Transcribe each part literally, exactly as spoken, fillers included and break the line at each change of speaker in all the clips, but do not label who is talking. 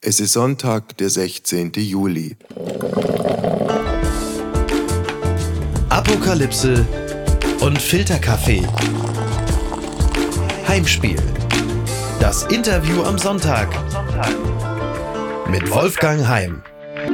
Es ist Sonntag, der sechzehnten Juli.
Apokalypse und Filterkaffee. Heimspiel. Das Interview am Sonntag. Mit Wolfgang Heim.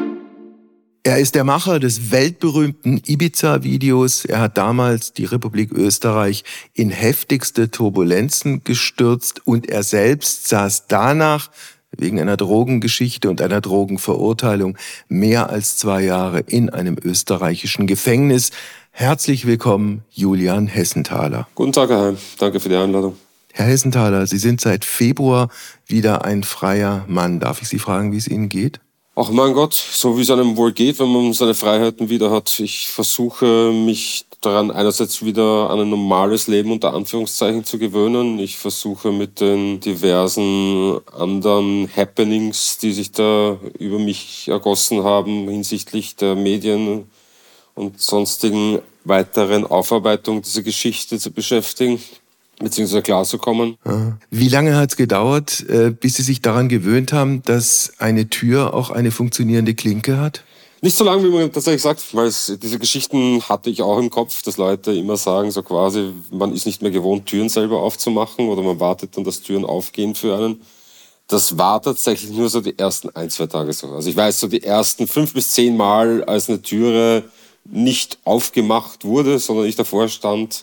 Er ist der Macher des weltberühmten Ibiza-Videos. Er hat damals die Republik Österreich in heftigste Turbulenzen gestürzt und er selbst saß danach wegen einer Drogengeschichte und einer Drogenverurteilung mehr als zwei Jahre in einem österreichischen Gefängnis. Herzlich willkommen, Julian Hessenthaler.
Guten Tag, Herr Heim. Danke für die Einladung.
Herr Hessenthaler, Sie sind seit Februar wieder ein freier Mann. Darf ich Sie fragen, wie es Ihnen geht?
Ach mein Gott, so wie es einem wohl geht, wenn man seine Freiheiten wieder hat. Ich versuche mich daran einerseits wieder an ein normales Leben unter Anführungszeichen zu gewöhnen. Ich versuche mit den diversen anderen Happenings, die sich da über mich ergossen haben hinsichtlich der Medien und sonstigen weiteren Aufarbeitung dieser Geschichte zu beschäftigen, beziehungsweise klarzukommen.
Wie lange hat es gedauert, bis Sie sich daran gewöhnt haben, dass eine Tür auch eine funktionierende Klinke hat?
Nicht so lange, wie man tatsächlich sagt, weil es, diese Geschichten hatte ich auch im Kopf, dass Leute immer sagen, so quasi, man ist nicht mehr gewohnt, Türen selber aufzumachen oder man wartet dann, dass Türen aufgehen für einen. Das war tatsächlich nur so die ersten ein, zwei Tage so. Also ich weiß, so die ersten fünf bis zehn Mal, als eine Türe nicht aufgemacht wurde, sondern ich davor stand,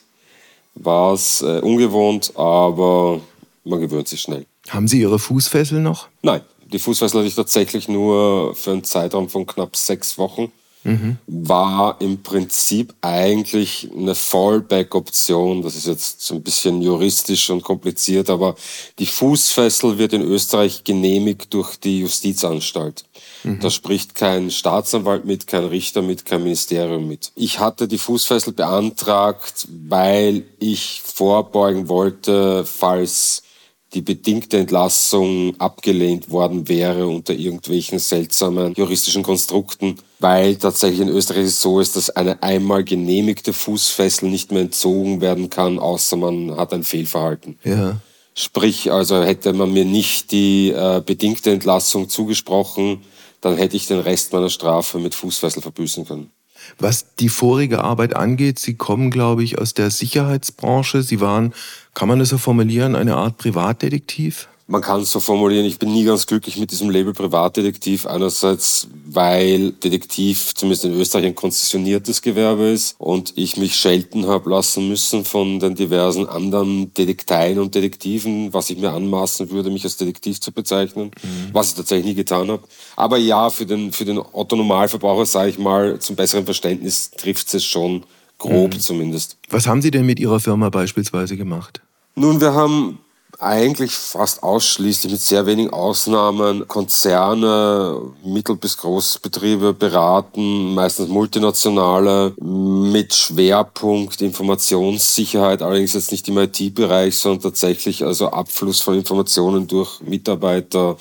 war es äh, ungewohnt, aber man gewöhnt sich schnell.
Haben Sie Ihre Fußfessel noch?
Nein, die Fußfessel hatte ich tatsächlich nur für einen Zeitraum von knapp sechs Wochen. Mhm. War im Prinzip eigentlich eine Fallback-Option. Das ist jetzt so ein bisschen juristisch und kompliziert, aber die Fußfessel wird in Österreich genehmigt durch die Justizanstalt. Mhm. Da spricht kein Staatsanwalt mit, kein Richter mit, kein Ministerium mit. Ich hatte die Fußfessel beantragt, weil ich vorbeugen wollte, falls die bedingte Entlassung abgelehnt worden wäre unter irgendwelchen seltsamen juristischen Konstrukten, weil tatsächlich in Österreich es so ist, dass eine einmal genehmigte Fußfessel nicht mehr entzogen werden kann, außer man hat ein Fehlverhalten.
Ja.
Sprich, also hätte man mir nicht die äh, bedingte Entlassung zugesprochen, dann hätte ich den Rest meiner Strafe mit Fußfessel verbüßen können.
Was die vorige Arbeit angeht, Sie kommen, glaube ich, aus der Sicherheitsbranche. Sie waren, kann man das so formulieren, eine Art Privatdetektiv?
Man kann es so formulieren, ich bin nie ganz glücklich mit diesem Label Privatdetektiv. Einerseits, weil Detektiv zumindest in Österreich ein konzessioniertes Gewerbe ist und ich mich schelten habe lassen müssen von den diversen anderen Detekteien und Detektiven, was ich mir anmaßen würde, mich als Detektiv zu bezeichnen, mhm. was ich tatsächlich nie getan habe. Aber ja, für den, für den Otto-Normalverbraucher, sage ich mal, zum besseren Verständnis trifft es schon grob mhm. zumindest.
Was haben Sie denn mit Ihrer Firma beispielsweise gemacht?
Nun, wir haben eigentlich fast ausschließlich mit sehr wenigen Ausnahmen Konzerne, Mittel- bis Großbetriebe beraten, meistens multinationale, mit Schwerpunkt Informationssicherheit, allerdings jetzt nicht im I T-Bereich, sondern tatsächlich also Abfluss von Informationen durch Mitarbeiter,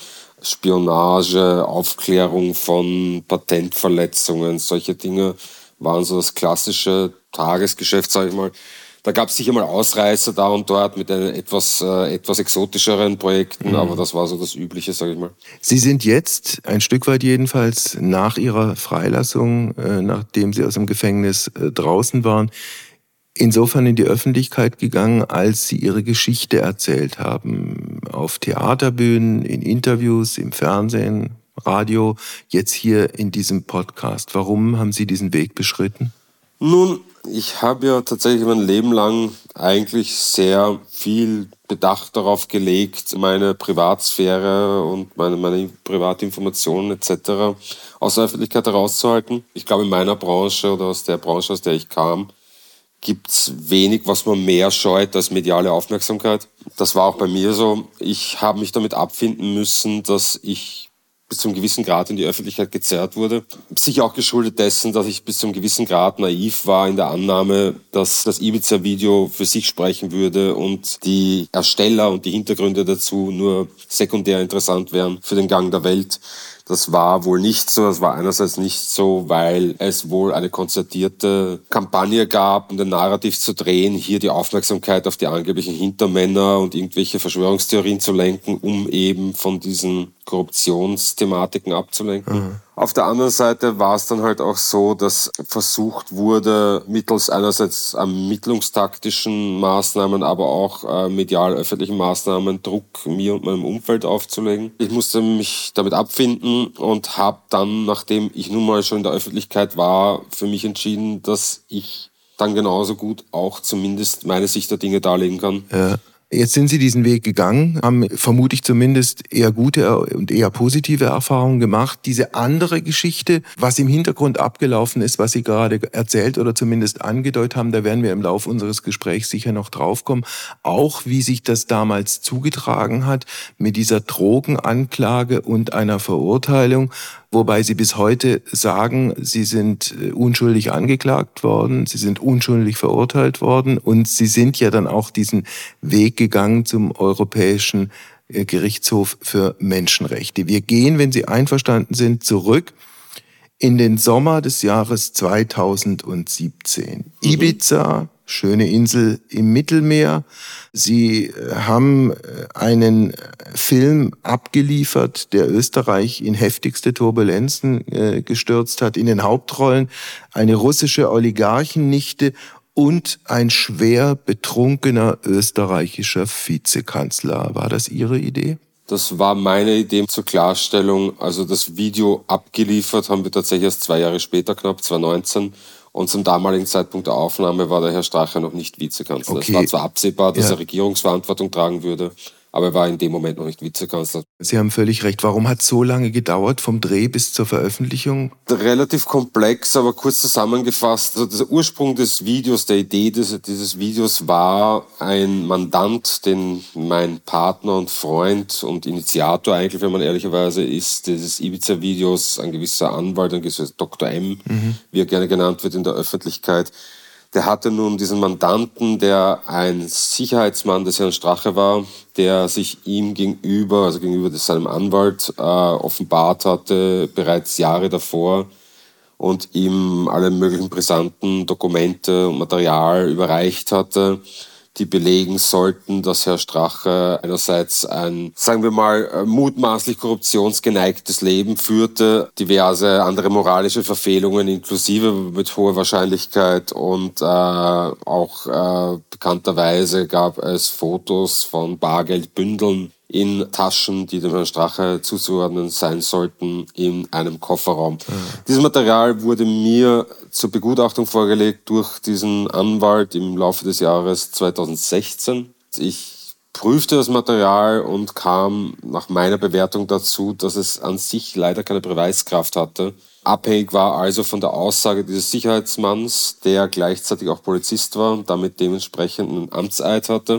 Spionage, Aufklärung von Patentverletzungen, solche Dinge waren so das klassische Tagesgeschäft, sage ich mal. Da gab es sicher mal Ausreißer da und dort mit den etwas, äh, etwas exotischeren Projekten, mhm. aber das war so das Übliche, sage ich mal.
Sie sind jetzt, ein Stück weit jedenfalls, nach Ihrer Freilassung, äh, nachdem Sie aus dem Gefängnis äh, draußen waren, insofern in die Öffentlichkeit gegangen, als Sie Ihre Geschichte erzählt haben. Auf Theaterbühnen, in Interviews, im Fernsehen, Radio, jetzt hier in diesem Podcast. Warum haben Sie diesen Weg beschritten?
Nun, ich habe ja tatsächlich mein Leben lang eigentlich sehr viel Bedacht darauf gelegt, meine Privatsphäre und meine, meine Privatinformationen et cetera aus der Öffentlichkeit herauszuhalten. Ich glaube, in meiner Branche oder aus der Branche, aus der ich kam, gibt es wenig, was man mehr scheut als mediale Aufmerksamkeit. Das war auch bei mir so. Ich habe mich damit abfinden müssen, dass ich bis zu einem gewissen Grad in die Öffentlichkeit gezerrt wurde. Sicher auch geschuldet dessen, dass ich bis zu einem gewissen Grad naiv war in der Annahme, dass das Ibiza-Video für sich sprechen würde und die Ersteller und die Hintergründe dazu nur sekundär interessant wären für den Gang der Welt. Das war wohl nicht so. Das war einerseits nicht so, weil es wohl eine konzertierte Kampagne gab, um den Narrativ zu drehen, hier die Aufmerksamkeit auf die angeblichen Hintermänner und irgendwelche Verschwörungstheorien zu lenken, um eben von diesen Korruptionsthematiken abzulenken.
Mhm.
Auf der anderen Seite war es dann halt auch so, dass versucht wurde, mittels einerseits ermittlungstaktischen Maßnahmen, aber auch äh, medial öffentlichen Maßnahmen Druck mir und meinem Umfeld aufzulegen. Ich musste mich damit abfinden und habe dann, nachdem ich nun mal schon in der Öffentlichkeit war, für mich entschieden, dass ich dann genauso gut auch zumindest meine Sicht der Dinge darlegen kann.
Ja. Jetzt sind Sie diesen Weg gegangen, haben vermutlich zumindest eher gute und eher positive Erfahrungen gemacht. Diese andere Geschichte, was im Hintergrund abgelaufen ist, was Sie gerade erzählt oder zumindest angedeutet haben, da werden wir im Laufe unseres Gesprächs sicher noch draufkommen. Auch wie sich das damals zugetragen hat mit dieser Drogenanklage und einer Verurteilung. Wobei Sie bis heute sagen, Sie sind unschuldig angeklagt worden, Sie sind unschuldig verurteilt worden und Sie sind ja dann auch diesen Weg gegangen zum Europäischen Gerichtshof für Menschenrechte. Wir gehen, wenn Sie einverstanden sind, zurück in den Sommer des Jahres zweitausendsiebzehn. Mhm. Ibiza, schöne Insel im Mittelmeer. Sie haben einen Film abgeliefert, der Österreich in heftigste Turbulenzen äh, gestürzt hat. In den Hauptrollen eine russische Oligarchennichte und ein schwer betrunkener österreichischer Vizekanzler. War das Ihre Idee?
Das war meine Idee zur Klarstellung. Also das Video abgeliefert haben wir tatsächlich erst zwei Jahre später, knapp zweitausendneunzehn. Und zum damaligen Zeitpunkt der Aufnahme war der Herr Strache noch nicht Vizekanzler. Okay. Es war zwar absehbar, dass ja. er Regierungsverantwortung tragen würde, aber er war in dem Moment noch nicht Vizekanzler.
Sie haben völlig recht. Warum hat es so lange gedauert, vom Dreh bis zur Veröffentlichung?
Relativ komplex, aber kurz zusammengefasst. Also der Ursprung des Videos, der Idee des, dieses Videos war ein Mandant, den mein Partner und Freund und Initiator eigentlich, wenn man ehrlicherweise ist, dieses Ibiza-Videos, ein gewisser Anwalt, ein gewisser Doktor M, mhm. wie er gerne genannt wird in der Öffentlichkeit. Der hatte nun diesen Mandanten, der ein Sicherheitsmann des Herrn Strache war, der sich ihm gegenüber, also gegenüber seinem Anwalt, äh, offenbart hatte, bereits Jahre davor und ihm alle möglichen brisanten Dokumente und Material überreicht hatte, die belegen sollten, dass Herr Strache einerseits ein, sagen wir mal, mutmaßlich korruptionsgeneigtes Leben führte, diverse andere moralische Verfehlungen inklusive mit hoher Wahrscheinlichkeit und äh, auch äh, bekannterweise gab es Fotos von Bargeldbündeln in Taschen, die dem Herrn Strache zuzuordnen sein sollten, in einem Kofferraum. Mhm. Dieses Material wurde mir zur Begutachtung vorgelegt durch diesen Anwalt im Laufe des Jahres zweitausendsechzehn. Ich prüfte das Material und kam nach meiner Bewertung dazu, dass es an sich leider keine Beweiskraft hatte. Abhängig war also von der Aussage dieses Sicherheitsmanns, der gleichzeitig auch Polizist war und damit dementsprechend einen Amtseid hatte,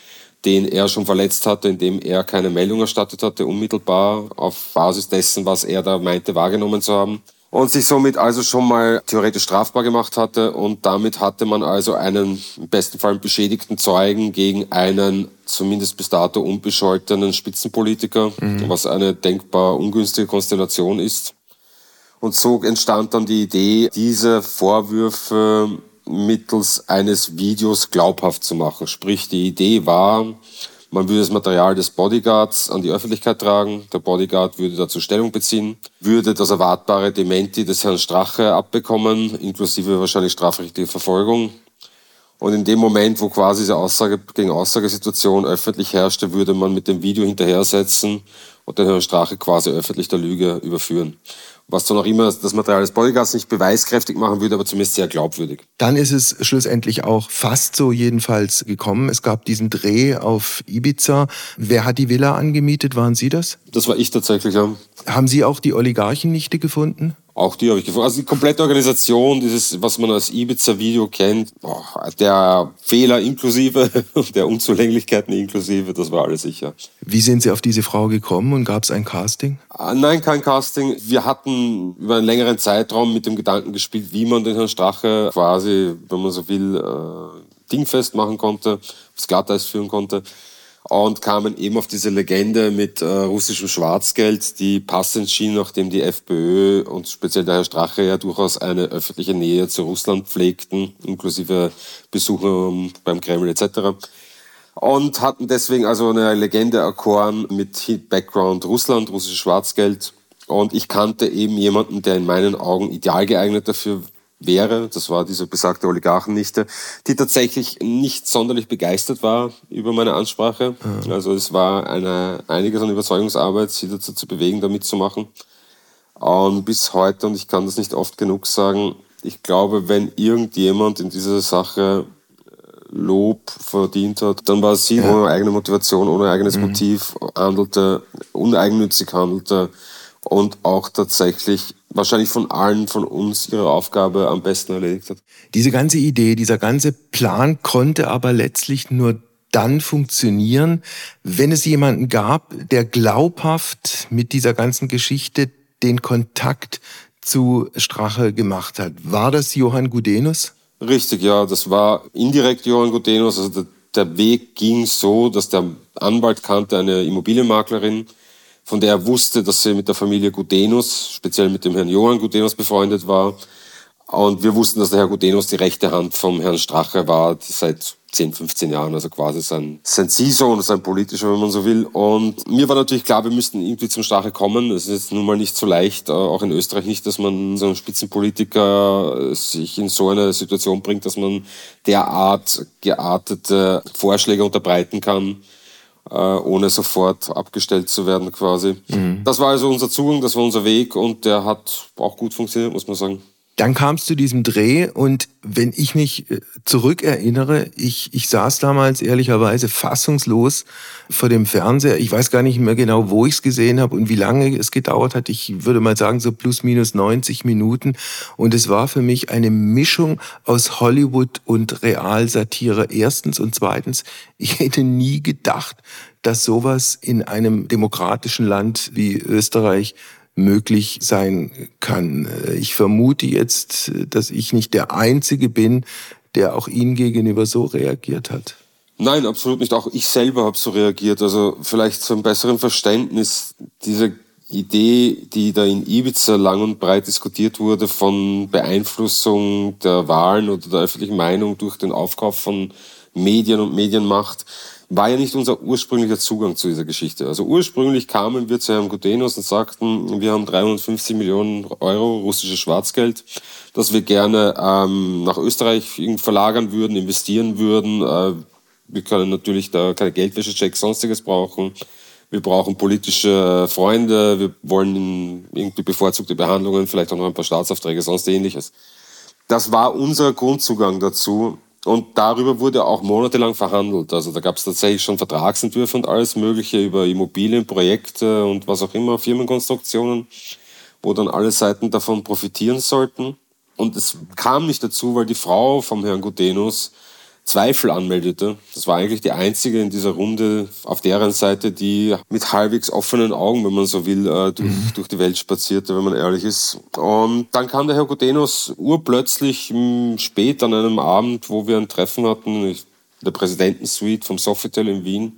den er schon verletzt hatte, indem er keine Meldung erstattet hatte, unmittelbar auf Basis dessen, was er da meinte, wahrgenommen zu haben. Und sich somit also schon mal theoretisch strafbar gemacht hatte. Und damit hatte man also einen, im besten Fall beschädigten Zeugen gegen einen zumindest bis dato unbescholtenen Spitzenpolitiker, mhm. was eine denkbar ungünstige Konstellation ist. Und so entstand dann die Idee, diese Vorwürfe mittels eines Videos glaubhaft zu machen. Sprich, die Idee war, man würde das Material des Bodyguards an die Öffentlichkeit tragen, der Bodyguard würde dazu Stellung beziehen, würde das erwartbare Dementi des Herrn Strache abbekommen, inklusive wahrscheinlich strafrechtliche Verfolgung. Und in dem Moment, wo quasi diese Aussage gegen Aussagesituation öffentlich herrschte, würde man mit dem Video hinterhersetzen und den Herrn Strache quasi öffentlich der Lüge überführen. Was dann auch immer das Material des Bodyguards nicht beweiskräftig machen würde, aber zumindest sehr glaubwürdig.
Dann ist es schlussendlich auch fast so jedenfalls gekommen. Es gab diesen Dreh auf Ibiza. Wer hat die Villa angemietet? Waren Sie das?
Das war ich tatsächlich, ja.
Haben Sie auch die Oligarchennichte gefunden?
Auch die habe ich gefunden. Also die komplette Organisation, dieses, was man als Ibiza-Video kennt, boah, der Fehler inklusive, der Unzulänglichkeiten inklusive, das war alles sicher.
Wie sind Sie auf diese Frau gekommen und gab es ein Casting?
Nein, kein Casting. Wir hatten über einen längeren Zeitraum mit dem Gedanken gespielt, wie man den Herrn Strache quasi, wenn man so will, äh, dingfest machen konnte, aufs Glatteis führen konnte. Und kamen eben auf diese Legende mit äh, russischem Schwarzgeld, die passend schien, nachdem die FPÖ und speziell der Herr Strache ja durchaus eine öffentliche Nähe zu Russland pflegten, inklusive Besuche beim Kreml et cetera. Und hatten deswegen also eine Legende erkoren mit Background Russland, russisches Schwarzgeld. Und ich kannte eben jemanden, der in meinen Augen ideal geeignet dafür wäre. Das war diese besagte Oligarchennichte, die tatsächlich nicht sonderlich begeistert war über meine Ansprache. Mhm. Also es war eine, einiges an Überzeugungsarbeit, sie dazu zu bewegen, da mitzumachen. Und bis heute, und ich kann das nicht oft genug sagen, ich glaube, wenn irgendjemand in dieser Sache Lob verdient hat, dann war sie, ja. ohne eigene Motivation, ohne eigenes mhm. Motiv handelte, uneigennützig handelte und auch tatsächlich wahrscheinlich von allen von uns ihre Aufgabe am besten erledigt hat.
Diese ganze Idee, dieser ganze Plan konnte aber letztlich nur dann funktionieren, wenn es jemanden gab, der glaubhaft mit dieser ganzen Geschichte den Kontakt zu Strache gemacht hat. War das Johann Gudenus?
Richtig, ja, das war indirekt Johann Gudenus. Also der, der Weg ging so, dass der Anwalt kannte eine Immobilienmaklerin, von der er wusste, dass sie mit der Familie Gudenus, speziell mit dem Herrn Johann Gudenus befreundet war. Und wir wussten, dass der Herr Gudenus die rechte Hand vom Herrn Strache war, seit zehn, fünfzehn Jahren, also quasi sein, sein Ziehsohn, sein politischer, wenn man so will. Und mir war natürlich klar, wir müssten irgendwie zum Strache kommen. Es ist jetzt nun mal nicht so leicht, auch in Österreich nicht, dass man so einen Spitzenpolitiker sich in so eine Situation bringt, dass man derart geartete Vorschläge unterbreiten kann, ohne sofort abgestellt zu werden quasi. Mhm. Das war also unser Zugang, das war unser Weg und der hat auch gut funktioniert, muss man sagen.
Dann kam es zu diesem Dreh und wenn ich mich zurückerinnere, ich, ich saß damals ehrlicherweise fassungslos vor dem Fernseher. Ich weiß gar nicht mehr genau, wo ich es gesehen habe und wie lange es gedauert hat. Ich würde mal sagen so plus minus neunzig Minuten. Und es war für mich eine Mischung aus Hollywood und Realsatire. Erstens und zweitens, ich hätte nie gedacht, dass sowas in einem demokratischen Land wie Österreich möglich sein kann. Ich vermute jetzt, dass ich nicht der Einzige bin, der auch Ihnen gegenüber so reagiert hat.
Nein, absolut nicht. Auch ich selber habe so reagiert. Also vielleicht zum besseren Verständnis, diese Idee, die da in Ibiza lang und breit diskutiert wurde, von Beeinflussung der Wahlen oder der öffentlichen Meinung durch den Aufkauf von Medien und Medienmacht, war ja nicht unser ursprünglicher Zugang zu dieser Geschichte. Also ursprünglich kamen wir zu Herrn Gudenus und sagten, wir haben dreihundertfünfzig Millionen Euro russisches Schwarzgeld, das wir gerne ähm, nach Österreich verlagern würden, investieren würden. Äh, wir können natürlich da keine Geldwäschechecks, sonstiges brauchen. Wir brauchen politische Freunde, wir wollen irgendwie bevorzugte Behandlungen, vielleicht auch noch ein paar Staatsaufträge, sonst ähnliches. Das war unser Grundzugang dazu. Und darüber wurde auch monatelang verhandelt. Also da gab es tatsächlich schon Vertragsentwürfe und alles Mögliche über Immobilienprojekte und was auch immer, Firmenkonstruktionen, wo dann alle Seiten davon profitieren sollten. Und es kam nicht dazu, weil die Frau vom Herrn Gudenus Zweifel anmeldete. Das war eigentlich die einzige in dieser Runde auf deren Seite, die mit halbwegs offenen Augen, wenn man so will, durch, mhm. durch die Welt spazierte, wenn man ehrlich ist. Und dann kam der Herr Gudenus urplötzlich spät an einem Abend, wo wir ein Treffen hatten, in der Präsidentensuite vom Sofitel in Wien.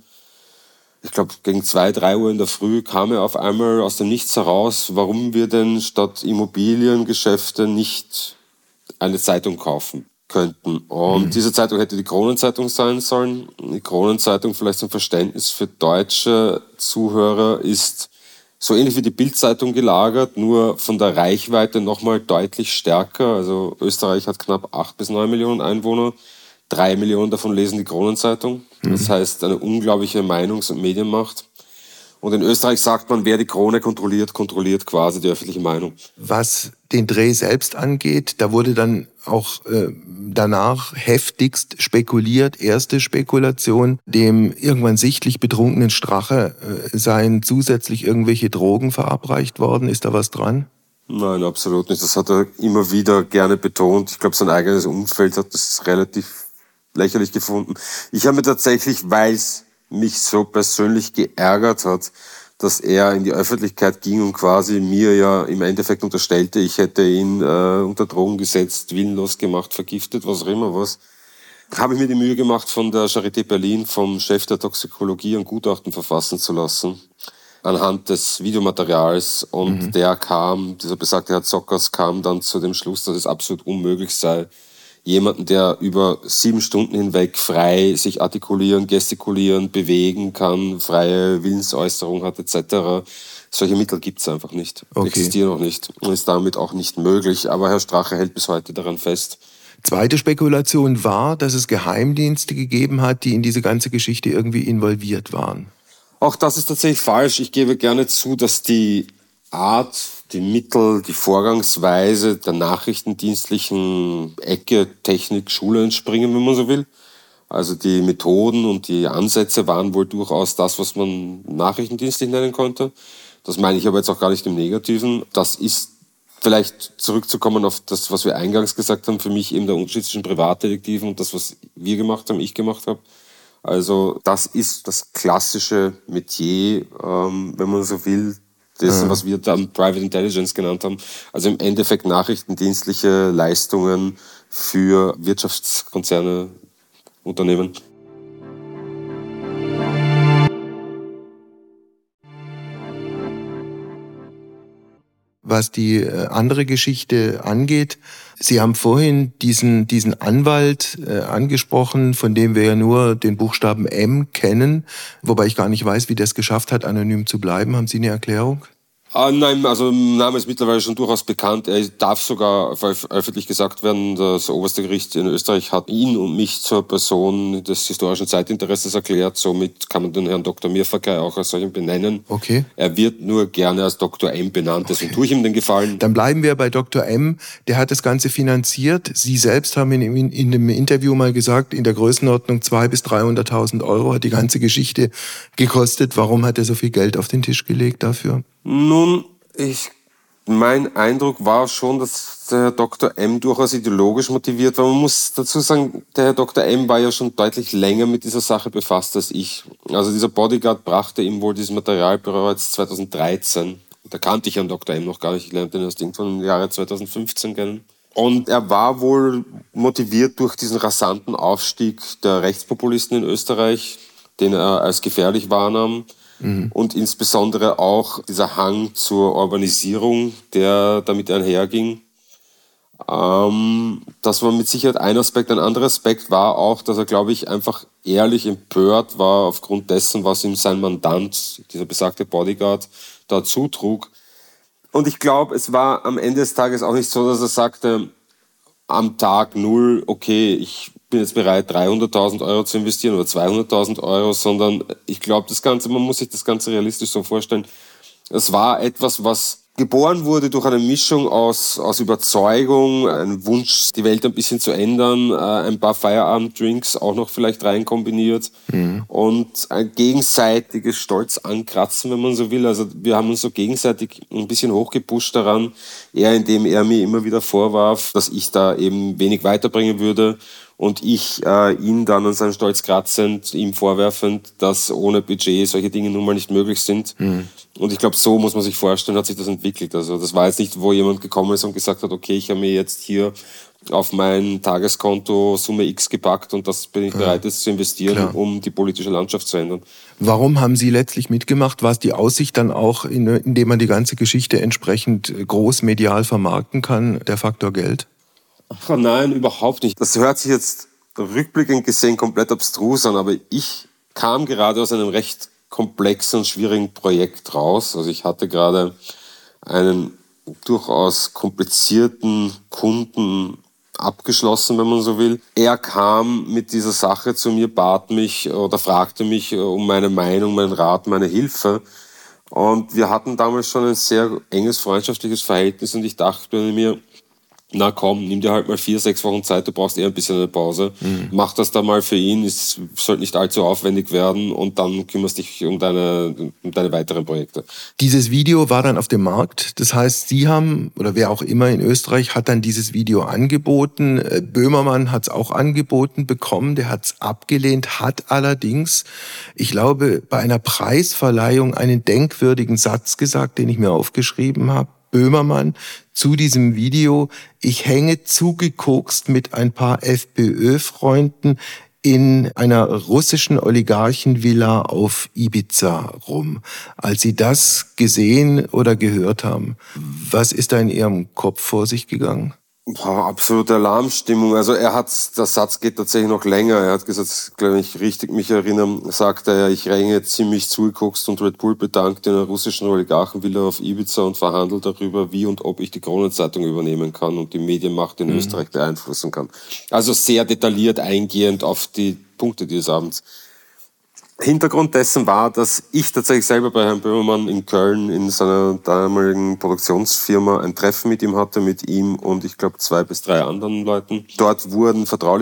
Ich glaube, gegen zwei, drei Uhr in der Früh kam er auf einmal aus dem Nichts heraus, warum wir denn statt Immobiliengeschäfte nicht eine Zeitung kaufen könnten. Und mhm. diese Zeitung hätte die Kronenzeitung sein sollen. Die Kronenzeitung, vielleicht zum Verständnis für deutsche Zuhörer, ist so ähnlich wie die Bild-Zeitung gelagert, nur von der Reichweite nochmal deutlich stärker. Also Österreich hat knapp acht bis neun Millionen Einwohner. Drei Millionen davon lesen die Kronenzeitung. Mhm. Das heißt, eine unglaubliche Meinungs- und Medienmacht. Und in Österreich sagt man, wer die Krone kontrolliert, kontrolliert quasi die öffentliche Meinung.
Was den Dreh selbst angeht, da wurde dann auch äh, danach heftigst spekuliert. Erste Spekulation, dem irgendwann sichtlich betrunkenen Strache äh, seien zusätzlich irgendwelche Drogen verabreicht worden. Ist da was dran?
Nein, absolut nicht. Das hat er immer wieder gerne betont. Ich glaube, sein eigenes Umfeld hat das relativ lächerlich gefunden. Ich habe mir tatsächlich, weil es mich so persönlich geärgert hat, dass er in die Öffentlichkeit ging und quasi mir ja im Endeffekt unterstellte, ich hätte ihn äh, unter Drogen gesetzt, willenlos gemacht, vergiftet, was auch immer was. Habe ich mir die Mühe gemacht, von der Charité Berlin, vom Chef der Toxikologie, ein Gutachten verfassen zu lassen, anhand des Videomaterials. Und mhm. der kam, dieser besagte Herr Zockers, kam dann zu dem Schluss, dass es absolut unmöglich sei, jemanden, der über sieben Stunden hinweg frei sich artikulieren, gestikulieren, bewegen kann, freie Willensäußerung hat et cetera. Solche Mittel gibt es einfach nicht,
okay.
existieren auch nicht und ist damit auch nicht möglich. Aber Herr Strache hält bis heute daran fest.
Zweite Spekulation war, dass es Geheimdienste gegeben hat, die in diese ganze Geschichte irgendwie involviert waren.
Auch das ist tatsächlich falsch. Ich gebe gerne zu, dass die Art, die Mittel, die Vorgangsweise der nachrichtendienstlichen Ecke, Technik, Schule entspringen, wenn man so will. Also die Methoden und die Ansätze waren wohl durchaus das, was man nachrichtendienstlich nennen konnte. Das meine ich aber jetzt auch gar nicht im Negativen. Das ist vielleicht zurückzukommen auf das, was wir eingangs gesagt haben, für mich eben der Unterschied zwischen Privatdetektiven und das, was wir gemacht haben, ich gemacht habe. Also das ist das klassische Metier, ähm, wenn man so will, dessen, ja. was wir dann Private Intelligence genannt haben. Also im Endeffekt nachrichtendienstliche Leistungen für Wirtschaftskonzerne, Unternehmen.
Was die andere Geschichte angeht, Sie haben vorhin diesen, diesen Anwalt äh, angesprochen, von dem wir ja nur den Buchstaben M kennen, wobei ich gar nicht weiß, wie der es geschafft hat, anonym zu bleiben. Haben Sie eine Erklärung?
Ah, nein, also der Name ist mittlerweile schon durchaus bekannt. Er darf sogar öffentlich gesagt werden. Das oberste Gericht in Österreich hat ihn und mich zur Person des historischen Zeitinteresses erklärt. Somit kann man den Herrn Doktor Mirfakai auch als solchen benennen.
Okay.
Er wird nur gerne als Doktor M benannt. Deswegen tue ich ihm den Gefallen.
Dann bleiben wir bei Doktor M. Der hat das Ganze finanziert. Sie selbst haben in, in, in einem Interview mal gesagt, in der Größenordnung zweihunderttausend bis dreihunderttausend Euro hat die ganze Geschichte gekostet. Warum hat er so viel Geld auf den Tisch gelegt dafür?
Nun, ich, mein Eindruck war schon, dass der Herr Doktor M durchaus ideologisch motiviert war. Man muss dazu sagen, der Herr Doktor M war ja schon deutlich länger mit dieser Sache befasst als ich. Also dieser Bodyguard brachte ihm wohl dieses Material bereits zweitausenddreizehn. Da kannte ich Herrn Doktor M noch gar nicht. Ich lernte ihn erst irgendwann im Jahre zweitausendfünfzehn kennen. Und er war wohl motiviert durch diesen rasanten Aufstieg der Rechtspopulisten in Österreich, den er als gefährlich wahrnahm. Mhm. Und insbesondere auch dieser Hang zur Urbanisierung, der damit einherging. Ähm, das war mit Sicherheit ein Aspekt. Ein anderer Aspekt war auch, dass er, glaube ich, einfach ehrlich empört war aufgrund dessen, was ihm sein Mandant, dieser besagte Bodyguard, da zutrug. Und ich glaube, es war am Ende des Tages auch nicht so, dass er sagte, am Tag null, okay, ich bin jetzt bereit, dreihunderttausend Euro zu investieren oder zweihunderttausend Euro, sondern ich glaube, das Ganze, man muss sich das Ganze realistisch so vorstellen, es war etwas, was geboren wurde durch eine Mischung aus, aus Überzeugung, ein Wunsch, die Welt ein bisschen zu ändern, ein paar Feierabenddrinks auch noch vielleicht rein kombiniert mhm. und ein gegenseitiges Stolz ankratzen, wenn man so will. Also wir haben uns so gegenseitig ein bisschen hochgepusht daran, er, indem er mir immer wieder vorwarf, dass ich da eben wenig weiterbringen würde. Und ich äh, ihn dann an seinem Stolz kratzend, ihm vorwerfend, dass ohne Budget solche Dinge nun mal nicht möglich sind. Mhm. Und ich glaube, so muss man sich vorstellen, hat sich das entwickelt. Also das war jetzt nicht, wo jemand gekommen ist und gesagt hat, okay, ich habe mir jetzt hier auf mein Tageskonto Summe X gepackt und das bin ich ja. bereit, jetzt zu investieren, Klar. um die politische Landschaft zu ändern. Warum haben Sie letztlich mitgemacht? War es die Aussicht dann auch, indem man die ganze Geschichte entsprechend groß medial vermarkten kann, der Faktor Geld? Ach nein, überhaupt nicht. Das hört sich jetzt rückblickend gesehen komplett abstrus an, aber ich kam gerade aus einem recht komplexen und schwierigen Projekt raus. Also ich hatte gerade einen durchaus komplizierten Kunden abgeschlossen, wenn man so will. Er kam mit dieser Sache zu mir, bat mich oder fragte mich um meine Meinung, meinen Rat, meine Hilfe. Und wir hatten damals schon ein sehr enges freundschaftliches Verhältnis und ich dachte mir, na komm, nimm dir halt mal vier, sechs Wochen Zeit, du brauchst eher ein bisschen eine Pause. Mhm. Mach das da mal für ihn, es sollte nicht allzu aufwendig werden und dann kümmerst dich um deine, um deine weiteren Projekte. Dieses Video war dann auf dem Markt, das heißt, Sie haben, oder wer auch immer in Österreich, hat dann dieses Video angeboten. Böhmermann hat es auch angeboten bekommen, der hat es abgelehnt, hat allerdings, ich glaube, bei einer Preisverleihung einen denkwürdigen Satz gesagt, den ich mir aufgeschrieben habe. Böhmermann zu diesem Video: Ich hänge zugekokst mit ein paar FPÖ-Freunden in einer russischen Oligarchenvilla auf Ibiza rum. Als Sie das gesehen oder gehört haben, was ist da in Ihrem Kopf vor sich gegangen? Boah, absolute Alarmstimmung. Also er hat, der Satz geht tatsächlich noch länger. Er hat gesagt, glaube ich, richtig mich erinnern, sagte er, ich renne ziemlich zugeguckt und Red Bull bedankt den russischen Oligarchenvilla auf Ibiza und verhandelt darüber, wie und ob ich die Kronenzeitung übernehmen kann und die Medienmacht in mhm. Österreich beeinflussen kann. Also sehr detailliert eingehend auf die Punkte dieses Abends. Hintergrund dessen war, dass ich tatsächlich selber bei Herrn Böhmermann in Köln in seiner damaligen Produktionsfirma ein Treffen mit ihm hatte, mit ihm und ich glaube zwei bis drei anderen Leuten. Dort wurden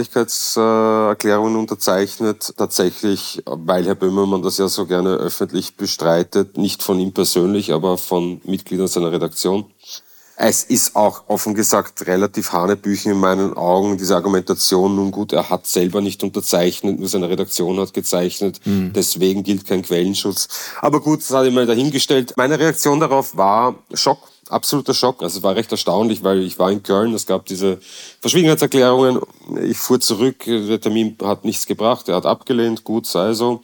Vertraulichkeitserklärungen unterzeichnet, tatsächlich, weil Herr Böhmermann das ja so gerne öffentlich bestreitet, nicht von ihm persönlich, aber von Mitgliedern seiner Redaktion. Es ist auch offen gesagt relativ hanebüchen in meinen Augen, diese Argumentation. Nun gut, er hat selber nicht unterzeichnet, nur seine Redaktion hat gezeichnet. Mhm. Deswegen gilt kein Quellenschutz. Aber gut, das hatte ich mal dahingestellt. Meine Reaktion darauf war Schock, absoluter Schock. Also es war recht erstaunlich, weil ich war in Köln, es gab diese Verschwiegenheitserklärungen. Ich fuhr zurück, der Termin hat nichts gebracht, er hat abgelehnt, gut, sei so.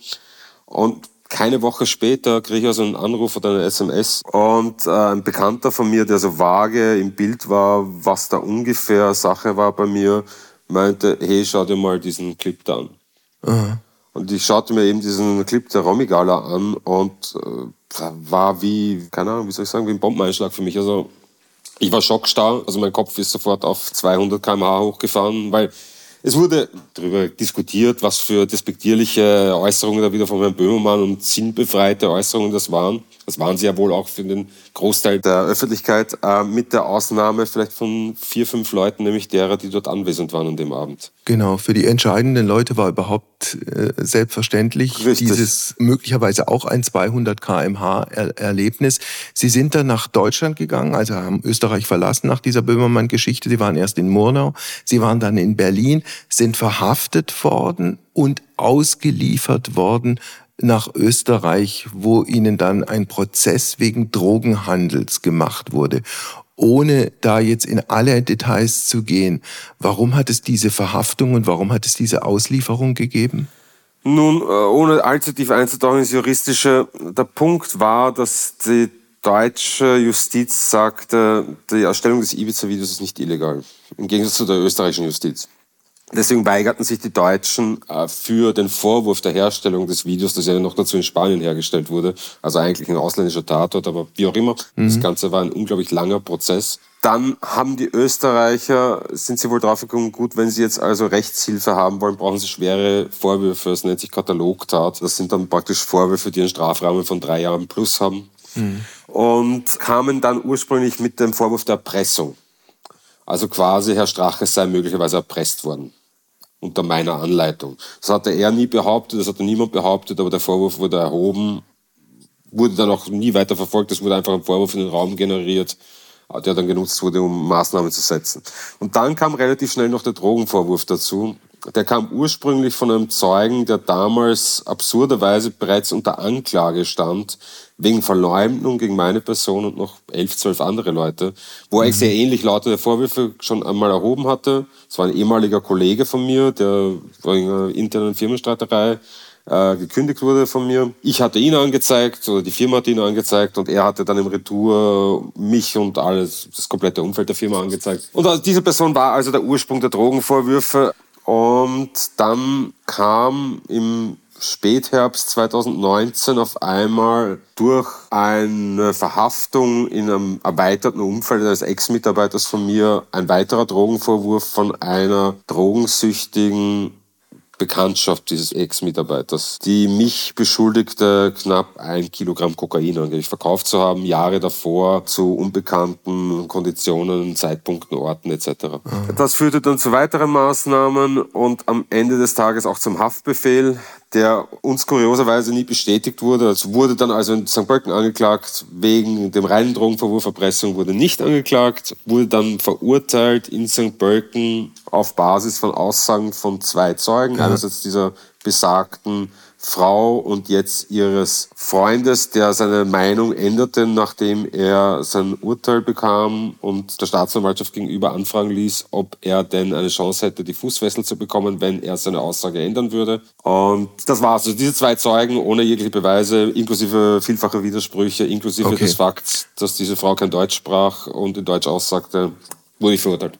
Und keine Woche später kriege ich also einen Anruf oder eine S M S und äh, ein Bekannter von mir, der so vage im Bild war, was da ungefähr Sache war bei mir, meinte, hey, schau dir mal diesen Clip da an. Uh-huh. Und ich schaute mir eben diesen Clip der Romy-Gala an und äh, war wie, keine Ahnung, wie soll ich sagen, wie ein Bombeneinschlag für mich. Also ich war schockstarr, also mein Kopf ist sofort auf zweihundert Kilometer pro Stunde hochgefahren, weil es wurde darüber diskutiert, was für despektierliche Äußerungen da wieder von Herrn Böhmermann und sinnbefreite Äußerungen das waren. Das waren sie ja wohl auch für den Großteil der Öffentlichkeit, äh, mit der Ausnahme vielleicht von vier, fünf Leuten, nämlich derer, die dort anwesend waren an dem Abend.
Genau, für die entscheidenden Leute war überhaupt äh, selbstverständlich Richtig. Dieses möglicherweise auch ein zweihundert Kilometer pro Stunde Erlebnis. Sie sind dann nach Deutschland gegangen, also haben Österreich verlassen nach dieser Böhmermann-Geschichte. Sie waren erst in Murnau, Sie waren dann in Berlin, sind verhaftet worden und ausgeliefert worden nach Österreich, wo ihnen dann ein Prozess wegen Drogenhandels gemacht wurde. Ohne da jetzt in alle Details zu gehen, warum hat es diese Verhaftung und warum hat es diese Auslieferung gegeben?
Nun, ohne allzu tief einzutauchen ins Juristische, der Punkt war, dass die deutsche Justiz sagte, die Erstellung des Ibiza-Videos ist nicht illegal, im Gegensatz zu der österreichischen Justiz. Deswegen weigerten sich die Deutschen äh, für den Vorwurf der Herstellung des Videos, das ja noch dazu in Spanien hergestellt wurde, also eigentlich ein ausländischer Tatort, aber wie auch immer, mhm. das Ganze war ein unglaublich langer Prozess. Dann haben die Österreicher, sind sie wohl drauf gekommen, gut, wenn sie jetzt also Rechtshilfe haben wollen, brauchen sie schwere Vorwürfe, das nennt sich Katalogtat. Das sind dann praktisch Vorwürfe, die einen Strafrahmen von drei Jahren plus haben. Mhm. Und kamen dann ursprünglich mit dem Vorwurf der Erpressung. Also quasi Herr Strache sei möglicherweise erpresst worden. Unter meiner Anleitung. Das hatte er nie behauptet, das hatte niemand behauptet, aber der Vorwurf wurde erhoben, wurde dann auch nie weiter verfolgt, es wurde einfach ein Vorwurf in den Raum generiert, der dann genutzt wurde, um Maßnahmen zu setzen. Und dann kam relativ schnell noch der Drogenvorwurf dazu. Der kam ursprünglich von einem Zeugen, der damals absurderweise bereits unter Anklage stand, wegen Verleumdung gegen meine Person und noch elf, zwölf andere Leute, wo er mhm. sehr ähnlich lautende Vorwürfe schon einmal erhoben hatte. Es war ein ehemaliger Kollege von mir, der in einer internen Firmenstreiterei äh, gekündigt wurde von mir. Ich hatte ihn angezeigt, oder die Firma hat ihn angezeigt, und er hatte dann im Retour mich und alles, das komplette Umfeld der Firma angezeigt. Und also diese Person war also der Ursprung der Drogenvorwürfe. Und dann kam im Spätherbst zweitausendneunzehn auf einmal durch eine Verhaftung in einem erweiterten Umfeld eines Ex-Mitarbeiters von mir ein weiterer Drogenvorwurf von einer drogensüchtigen Bekanntschaft dieses Ex-Mitarbeiters, die mich beschuldigte, knapp ein Kilogramm Kokain angeblich verkauft zu haben, Jahre davor zu unbekannten Konditionen, Zeitpunkten, Orten et cetera. Mhm. Das führte dann zu weiteren Maßnahmen und am Ende des Tages auch zum Haftbefehl, der uns kurioserweise nie bestätigt wurde. Es wurde dann also in Sankt Pölten angeklagt, wegen dem reinen Drogenvorwurf Erpressung wurde nicht angeklagt, wurde dann verurteilt in Sankt Pölten auf Basis von Aussagen von zwei Zeugen, ja. Einerseits dieser besagten Frau und jetzt ihres Freundes, der seine Meinung änderte, nachdem er sein Urteil bekam und der Staatsanwaltschaft gegenüber anfragen ließ, ob er denn eine Chance hätte, die Fußfessel zu bekommen, wenn er seine Aussage ändern würde. Und das war's. Also diese zwei Zeugen ohne jegliche Beweise, inklusive vielfache Widersprüche, inklusive okay. des Fakts, dass diese Frau kein Deutsch sprach und in Deutsch aussagte, wurde ich verurteilt.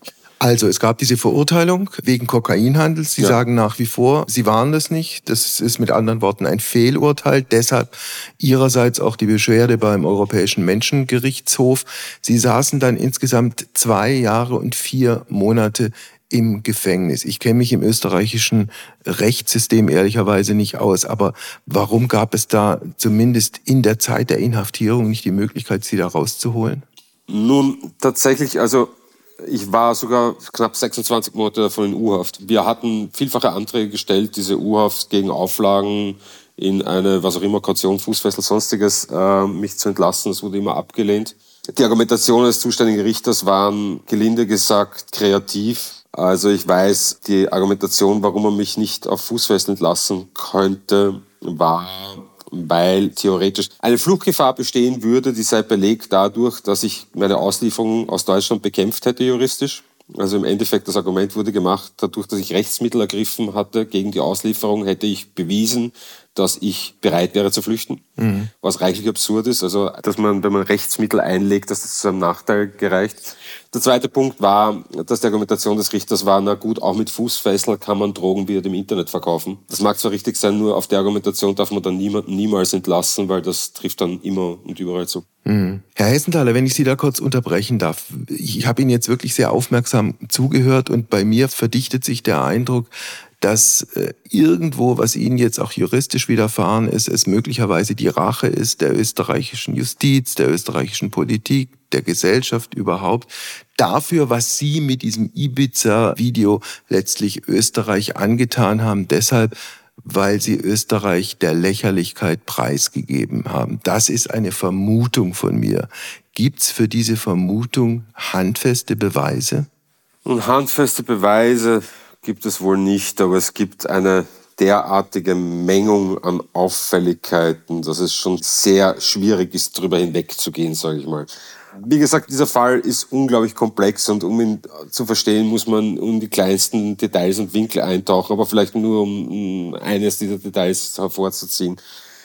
Also es gab diese Verurteilung wegen Kokainhandels. Sie ja. sagen nach wie vor, Sie waren das nicht. Das ist mit anderen Worten ein Fehlurteil. Deshalb Ihrerseits auch die Beschwerde beim Europäischen Menschengerichtshof. Sie saßen dann insgesamt zwei Jahre und vier Monate im Gefängnis. Ich kenne mich im österreichischen Rechtssystem ehrlicherweise nicht aus. Aber warum gab es da zumindest in der Zeit der Inhaftierung nicht die Möglichkeit, Sie da rauszuholen?
Nun, tatsächlich, also ich war sogar knapp sechsundzwanzig Monate davon in U-Haft. Wir hatten vielfache Anträge gestellt, diese U-Haft gegen Auflagen in eine, was auch immer, Kaution, Fußfessel, sonstiges, äh, mich zu entlassen. Das wurde immer abgelehnt. Die Argumentation des zuständigen Richters waren, gelinde gesagt, kreativ. Also ich weiß, die Argumentation, warum man mich nicht auf Fußfessel entlassen könnte, war, weil theoretisch eine Fluchtgefahr bestehen würde, die sei belegt dadurch, dass ich meine Auslieferung aus Deutschland bekämpft hätte juristisch. Also im Endeffekt, das Argument wurde gemacht, dadurch, dass ich Rechtsmittel ergriffen hatte gegen die Auslieferung, hätte ich bewiesen, dass ich bereit wäre zu flüchten, mhm. was reichlich absurd ist. Also, dass man, wenn man Rechtsmittel einlegt, dass das zu einem Nachteil gereicht. Der zweite Punkt war, dass die Argumentation des Richters war, na gut, auch mit Fußfessel kann man Drogen wieder im Internet verkaufen. Das mag zwar richtig sein, nur auf der Argumentation darf man dann niemanden niemals entlassen, weil das trifft dann immer und überall zu.
Mhm. Herr Hessenthaler, wenn ich Sie da kurz unterbrechen darf. Ich habe Ihnen jetzt wirklich sehr aufmerksam zugehört und bei mir verdichtet sich der Eindruck, dass äh, irgendwo, was Ihnen jetzt auch juristisch widerfahren ist, es möglicherweise die Rache ist der österreichischen Justiz, der österreichischen Politik, der Gesellschaft überhaupt, dafür, was Sie mit diesem Ibiza-Video letztlich Österreich angetan haben, deshalb, weil Sie Österreich der Lächerlichkeit preisgegeben haben. Das ist eine Vermutung von mir. Gibt's für diese Vermutung handfeste Beweise?
Und handfeste Beweise gibt es wohl nicht, aber es gibt eine derartige Mengung an Auffälligkeiten, dass es schon sehr schwierig ist, darüber hinwegzugehen, sage ich mal. Wie gesagt, dieser Fall ist unglaublich komplex und um ihn zu verstehen, muss man um die kleinsten Details und Winkel eintauchen, aber vielleicht nur um eines dieser Details hervorzuziehen.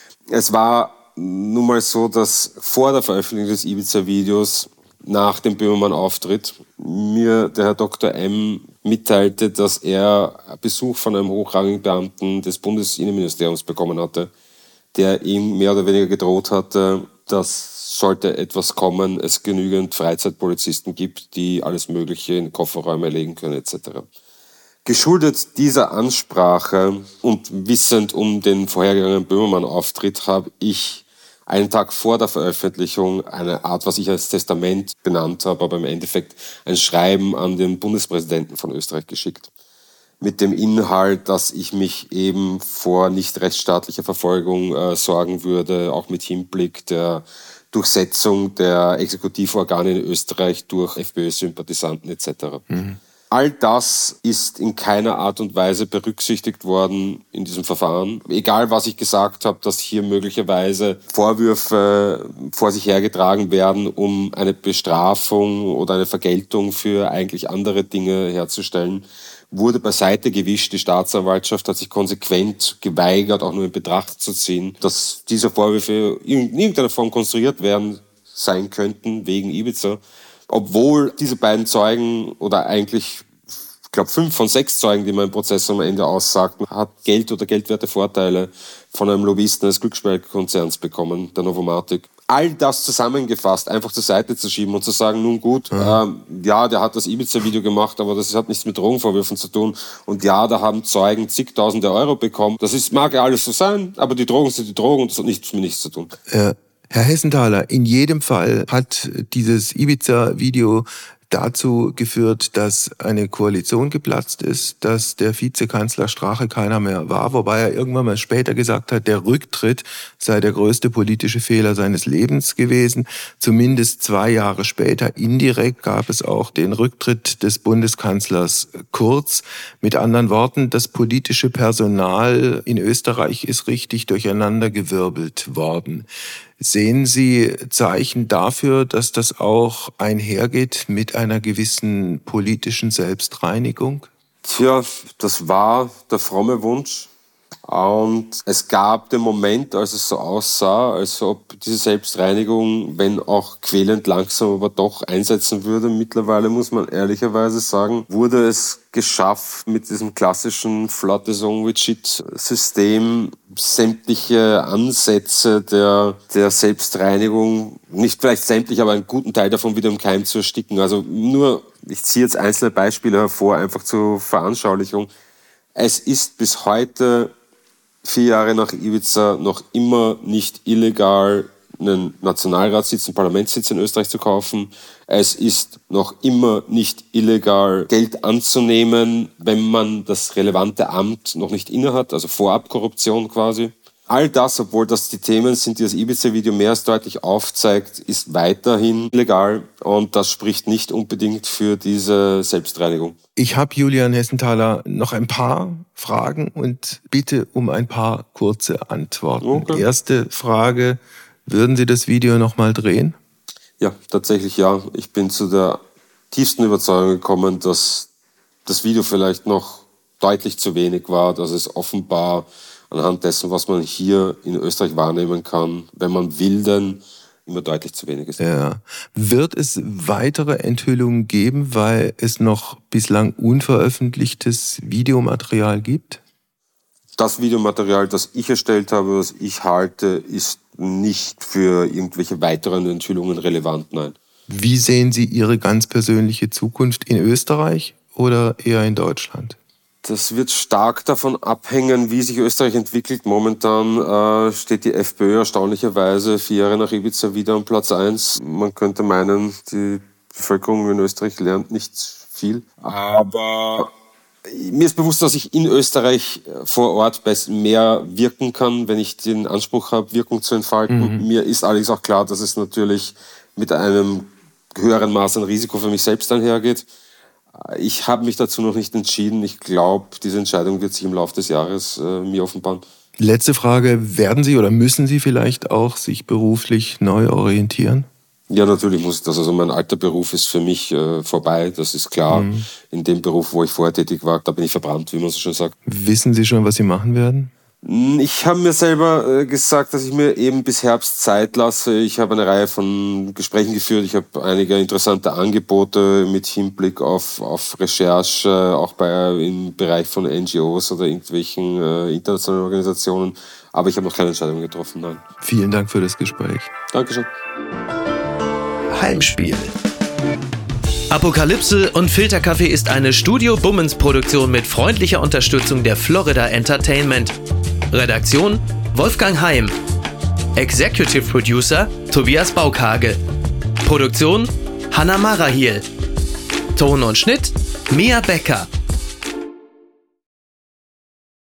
Es war nun mal so, dass vor der Veröffentlichung des Ibiza-Videos, nach dem Böhmermann-Auftritt, mir der Herr Doktor M. mitteilte, dass er Besuch von einem hochrangigen Beamten des Bundesinnenministeriums bekommen hatte, der ihm mehr oder weniger gedroht hatte, dass sollte etwas kommen, es genügend Freizeitpolizisten gibt, die alles Mögliche in Kofferräume legen können et cetera. Geschuldet dieser Ansprache und wissend um den vorhergegangenen Böhmermann-Auftritt habe ich einen Tag vor der Veröffentlichung eine Art, was ich als Testament benannt habe, aber im Endeffekt ein Schreiben an den Bundespräsidenten von Österreich geschickt. Mit dem Inhalt, dass ich mich eben vor nicht rechtsstaatlicher Verfolgung äh, sorgen würde, auch mit Hinblick der Durchsetzung der Exekutivorgane in Österreich durch FPÖ-Sympathisanten et cetera. Mhm. All das ist in keiner Art und Weise berücksichtigt worden in diesem Verfahren. Egal, was ich gesagt habe, dass hier möglicherweise Vorwürfe vor sich hergetragen werden, um eine Bestrafung oder eine Vergeltung für eigentlich andere Dinge herzustellen, wurde beiseite gewischt. Die Staatsanwaltschaft hat sich konsequent geweigert, auch nur in Betracht zu ziehen, dass diese Vorwürfe in irgendeiner Form konstruiert werden sein könnten wegen Ibiza. Obwohl diese beiden Zeugen oder eigentlich, ich glaube, fünf von sechs Zeugen, die man im Prozess am Ende aussagten, hat Geld oder geldwerte Vorteile von einem Lobbyisten eines Glücksspielkonzerns bekommen, der Novomatic. All das zusammengefasst einfach zur Seite zu schieben und zu sagen, nun gut, ja, ähm, ja der hat das Ibiza-Video gemacht, aber das hat nichts mit Drogenvorwürfen zu tun. Und ja, da haben Zeugen zigtausende Euro bekommen. Das ist, mag ja alles so sein, aber die Drogen sind die Drogen und das hat nichts mit nichts zu tun.
Ja. Herr Hessenthaler, in jedem Fall hat dieses Ibiza-Video dazu geführt, dass eine Koalition geplatzt ist, dass der Vizekanzler Strache keiner mehr war, wobei er irgendwann mal später gesagt hat, der Rücktritt sei der größte politische Fehler seines Lebens gewesen. Zumindest zwei Jahre später, indirekt, gab es auch den Rücktritt des Bundeskanzlers Kurz. Mit anderen Worten, das politische Personal in Österreich ist richtig durcheinandergewirbelt worden. Sehen Sie Zeichen dafür, dass das auch einhergeht mit einer gewissen politischen Selbstreinigung?
Tja, das war der fromme Wunsch Und es gab den Moment, als es so aussah, als ob diese Selbstreinigung, wenn auch quälend langsam, aber doch einsetzen würde. Mittlerweile muss man ehrlicherweise sagen, wurde es geschafft, mit diesem klassischen Flotte Zone with Shit-System sämtliche Ansätze der, der Selbstreinigung, nicht vielleicht sämtlich, aber einen guten Teil davon wieder im Keim zu ersticken. Also nur, ich ziehe jetzt einzelne Beispiele hervor, einfach zur Veranschaulichung. Es ist bis heute, vier Jahre nach Ibiza, noch immer nicht illegal, einen Nationalratssitz, einen Parlamentssitz in Österreich zu kaufen. Es ist noch immer nicht illegal, Geld anzunehmen, wenn man das relevante Amt noch nicht innehat, also Vorabkorruption quasi. All das, obwohl das die Themen sind, die das Ibiza-Video mehr als deutlich aufzeigt, ist weiterhin legal und das spricht nicht unbedingt für diese Selbstreinigung.
Ich habe Julian Hessenthaler noch ein paar Fragen und bitte um ein paar kurze Antworten. Okay. Erste Frage, würden Sie das Video nochmal drehen?
Ja, tatsächlich ja. Ich bin zu der tiefsten Überzeugung gekommen, dass das Video vielleicht noch deutlich zu wenig war, dass es offenbar anhand dessen, was man hier in Österreich wahrnehmen kann, wenn man will, dann immer deutlich zu wenig ist.
Ja. Wird es weitere Enthüllungen geben, weil es noch bislang unveröffentlichtes Videomaterial gibt?
Das Videomaterial, das ich erstellt habe, das ich halte, ist nicht für irgendwelche weiteren Enthüllungen relevant, nein.
Wie sehen Sie Ihre ganz persönliche Zukunft in Österreich oder eher in Deutschland?
Das wird stark davon abhängen, wie sich Österreich entwickelt. Momentan äh, steht die FPÖ erstaunlicherweise vier Jahre nach Ibiza wieder am Platz eins. Man könnte meinen, die Bevölkerung in Österreich lernt nicht viel. Aber mir ist bewusst, dass ich in Österreich vor Ort mehr wirken kann, wenn ich den Anspruch habe, Wirkung zu entfalten. Mhm. Mir ist allerdings auch klar, dass es natürlich mit einem höheren Maß an Risiko für mich selbst einhergeht. Ich habe mich dazu noch nicht entschieden. Ich glaube, diese Entscheidung wird sich im Laufe des Jahres äh, mir offenbaren.
Letzte Frage, werden Sie oder müssen Sie vielleicht auch sich beruflich neu orientieren?
Ja, natürlich muss ich das. Also mein alter Beruf ist für mich äh, vorbei, das ist klar. Mhm. In dem Beruf, wo ich vorher tätig war, da bin ich verbrannt, wie man so schön sagt.
Wissen Sie schon, was Sie machen werden?
Ich habe mir selber gesagt, dass ich mir eben bis Herbst Zeit lasse. Ich habe eine Reihe von Gesprächen geführt. Ich habe einige interessante Angebote mit Hinblick auf, auf Recherche, auch bei, im Bereich von N G Os oder irgendwelchen äh, internationalen Organisationen. Aber ich habe noch keine Entscheidung getroffen, nein.
Vielen Dank für das Gespräch.
Dankeschön.
Heimspiel. Apokalypse und Filterkaffee ist eine Studio-Bummens-Produktion mit freundlicher Unterstützung der Florida Entertainment. Redaktion Wolfgang Heim. Executive Producer Tobias Baukhage. Produktion Hanna Marahiel. Ton und Schnitt Mia Becker.